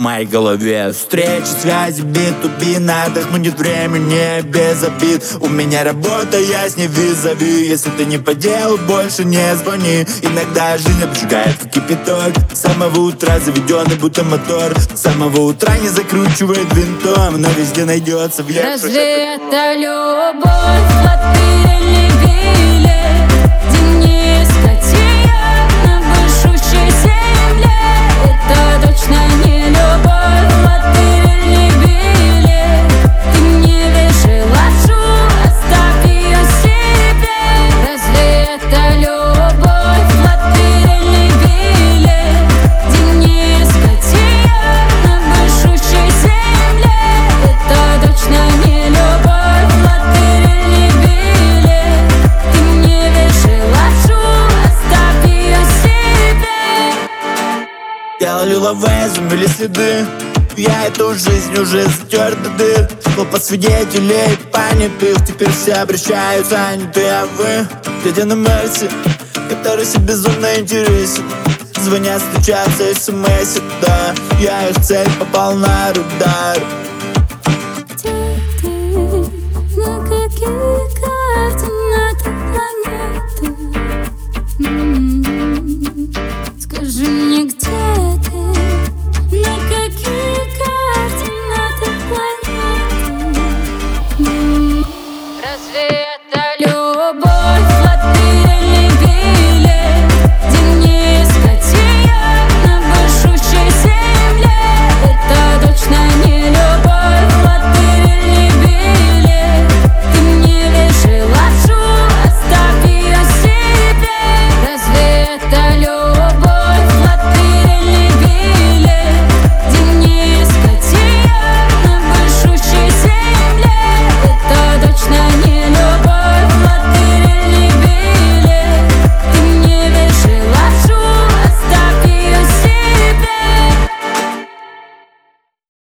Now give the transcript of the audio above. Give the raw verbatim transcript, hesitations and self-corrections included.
моей голове. Встречи, связи, би-ту-би, на отдохну нет времени без обид. У меня работа, я с ней визави. Если ты не по делу, больше не звони. Иногда жизнь обжигает как кипяток. С самого утра заведенный будто мотор. С самого утра не закручивает винтом, но везде найдется в. Разве это любовь? Латырь билет, где не скотия на большущей земле. Это точно не любовь. Латырь билет, ты не вешай лапшу, оставь ее себе. Разве это любовь? Латырь билет, где не скотия на большущей земле. Это точно не любовь. Латырь билет, ты не вешай лапшу, оставь ее себе. Делали лавэ, замели следы. Я эту жизнь уже затер до дыр. Толпа свидетелей, понятых. Теперь все обращаются, а не ты, а вы. Глядя на Мерси, который себе безумно интересен. Звонят, стучатся, смс, да. Я их цель, попал на радар.